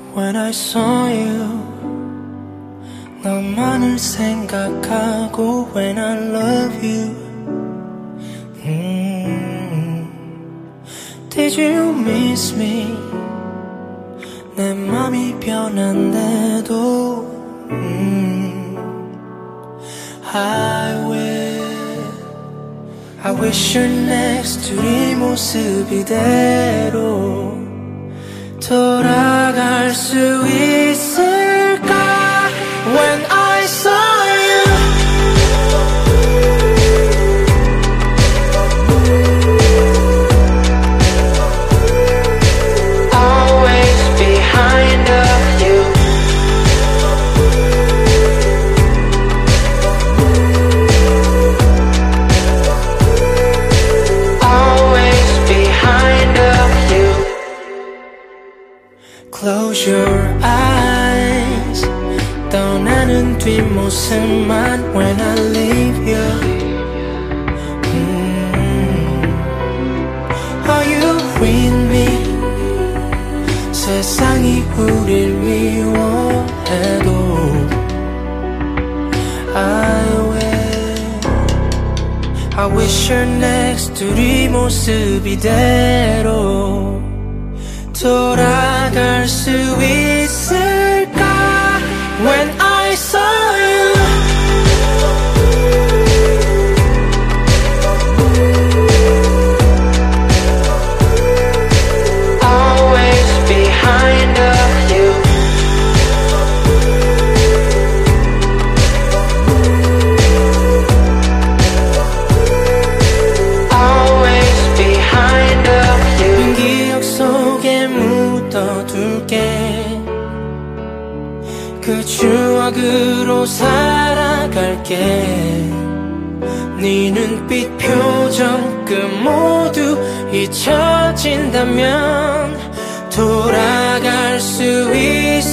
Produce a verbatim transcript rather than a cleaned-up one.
When I saw you 너만을 생각하고 When I love you mm. Did you miss me 내 맘이 변한데도 mm. I will I wish you're next to 이 모습 이대로 돌아갈 수 있을까 When I saw you Always behind of you Always behind of you Close your eyes 떠나는 뒷모습만 When I leave you mm. Are you with me 세상이 우릴 미워해도 I will I wish you're next to 이 모습 이대로 돌아갈 수 있을까 When I saw you Always behind of you Always behind of you 기억 속에 묻어둘게 그 추억으로 살아갈게 네 눈빛 표정 그 모두 잊혀진다면 돌아갈 수 있을까